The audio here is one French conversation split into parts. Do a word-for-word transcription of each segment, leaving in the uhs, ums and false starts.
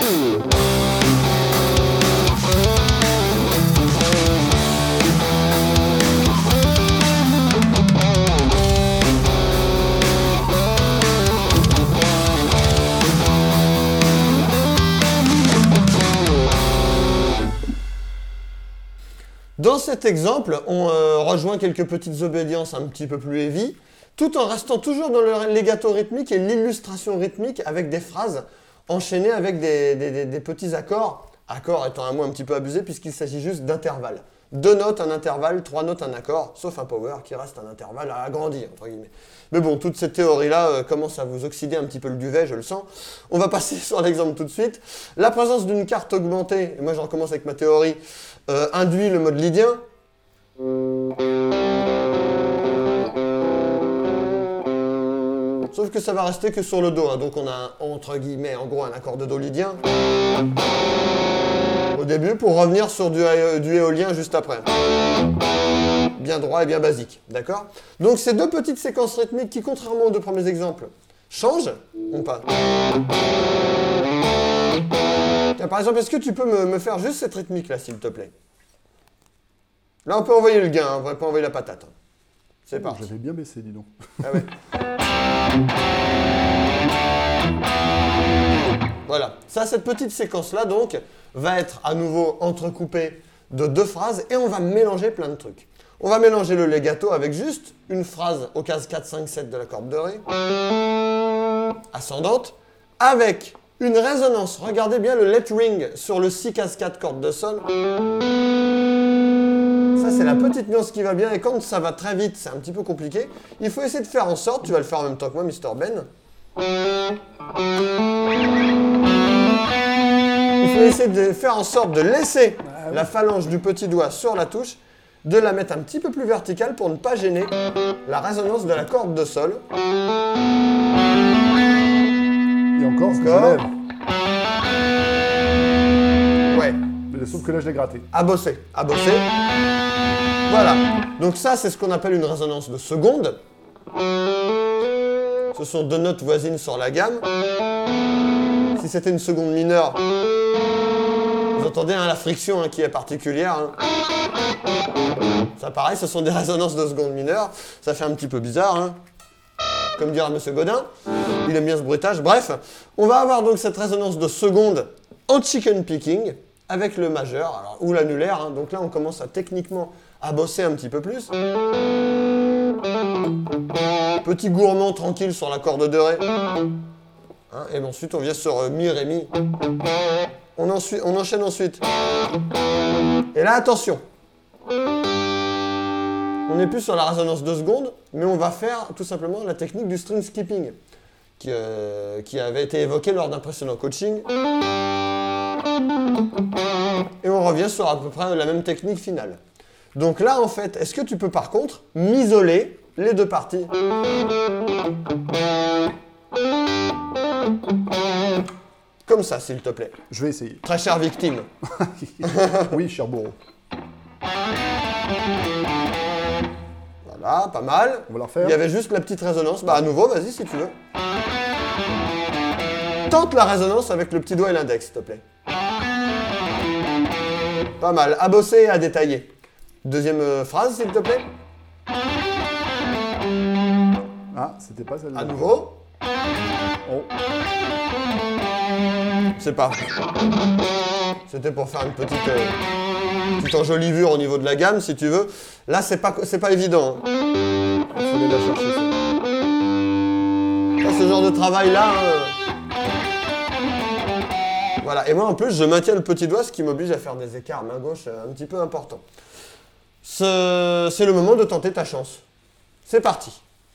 Dans cet exemple, on euh, rejoint quelques petites obédiences un petit peu plus heavy, tout en restant toujours dans le legato rythmique et l'illustration rythmique avec des phrases enchaînées avec des, des, des, des petits accords. Accord étant un mot un petit peu abusé puisqu'il s'agit juste d'intervalles. Deux notes, un intervalle, trois notes, un accord, sauf un power qui reste un intervalle à agrandir, entre guillemets. Mais bon, toute cette théorie-là euh, commence à vous oxyder un petit peu le duvet, je le sens. On va passer sur l'exemple tout de suite. La présence d'une carte augmentée, et moi je recommence avec ma théorie, euh, induit le mode lydien. Sauf que ça va rester que sur le Do, hein. Donc on a, un, entre guillemets, en gros, un accord de Do lydien au début pour revenir sur du, du éolien juste après. Bien droit et bien basique, d'accord? Donc ces deux petites séquences rythmiques qui, contrairement aux deux premiers exemples, changent ou pas? Tiens, par exemple, est-ce que tu peux me, me faire juste cette rythmique-là, s'il te plaît? Là, on peut envoyer le gain, hein, on va pas envoyer la patate. Hein. C'est parti. J'avais bien baissé, dis donc. Ah ouais. Voilà. Ça, cette petite séquence-là, donc, va être à nouveau entrecoupée de deux phrases et on va mélanger plein de trucs. On va mélanger le legato avec juste une phrase au case quatre, cinq, sept de la corde de Ré, ascendante, avec une résonance. Regardez bien le let ring sur le si case quatre corde de Sol. Ça, c'est la petite nuance qui va bien, et quand ça va très vite, c'est un petit peu compliqué. Il faut essayer de faire en sorte, tu vas le faire en même temps que moi, mister Ben. Il faut essayer de faire en sorte de laisser ah, oui. la phalange du petit doigt sur la touche, de la mettre un petit peu plus verticale pour ne pas gêner la résonance de la corde de Sol. Et encore, encore. Ouais. Mais sauf que là, je l'ai gratté. À bosser, à bosser. Voilà. Donc ça, c'est ce qu'on appelle une résonance de seconde. Ce sont deux notes voisines sur la gamme. Si c'était une seconde mineure, vous entendez hein, la friction hein, qui est particulière. Hein. Ça pareil, ce sont des résonances de seconde mineure. Ça fait un petit peu bizarre. Hein. Comme dira M. Godin. Il aime bien ce bruitage. Bref, on va avoir donc cette résonance de seconde en chicken picking avec le majeur alors, ou l'annulaire. Hein. Donc là, on commence à techniquement à bosser un petit peu plus. Petit gourmand tranquille sur la corde de Ré. Hein, et ensuite, on vient sur euh, Mi, Ré, Mi. On, ensuite, on enchaîne ensuite. Et là, attention. On n'est plus sur la résonance de seconde, mais on va faire tout simplement la technique du string skipping, qui, euh, qui avait été évoquée lors d'un précédent coaching. Et on revient sur à peu près la même technique finale. Donc là, en fait, est-ce que tu peux par contre m'isoler les deux parties? Comme ça, s'il te plaît. Je vais essayer. Très chère victime. Oui, cher bourreau. Voilà, pas mal. On va la refaire. Il y avait juste la petite résonance. Bah, à nouveau, vas-y si tu veux. Tente la résonance avec le petit doigt et l'index, s'il te plaît. Pas mal. À bosser et à détailler. Deuxième euh, phrase, s'il te plaît. Ah, c'était pas celle-là. À nouveau. Oh. C'est pas. C'était pour faire une petite, euh, petite enjolivure au niveau de la gamme, si tu veux. Là, c'est pas, c'est pas évident. Hein. Il fallait la chercher. Ça, ce genre de travail-là. Euh... Voilà. Et moi, en plus, je maintiens le petit doigt, ce qui m'oblige à faire des écarts main-gauche euh, un petit peu importants. Ce... C'est le moment de tenter ta chance. C'est parti.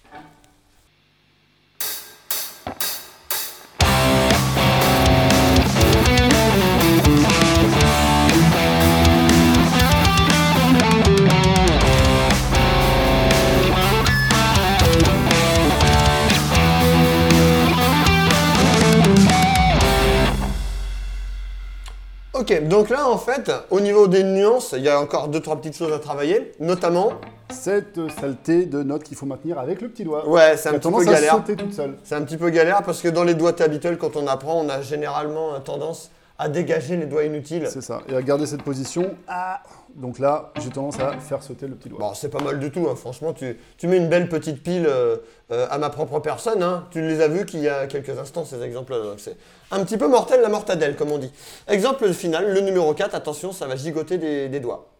Ok, donc là en fait, au niveau des nuances, il y a encore deux trois petites choses à travailler, notamment cette saleté de notes qu'il faut maintenir avec le petit doigt. Ouais, c'est un petit peu galère. Sauter toute seule. C'est un petit peu galère parce que dans les doigtés habituels, quand on apprend, on a généralement tendance à dégager les doigts inutiles. C'est ça. Et à garder cette position. Ah. Donc là, j'ai tendance à faire sauter le petit doigt. Bon, c'est pas mal du tout, hein. Franchement, tu, tu mets une belle petite pile euh, euh, à ma propre personne, hein. Tu les as vus qu'il y a quelques instants, ces exemples-là. Donc c'est un petit peu mortel la mortadelle, comme on dit. Exemple final, le numéro quatre, attention, ça va gigoter des, des doigts.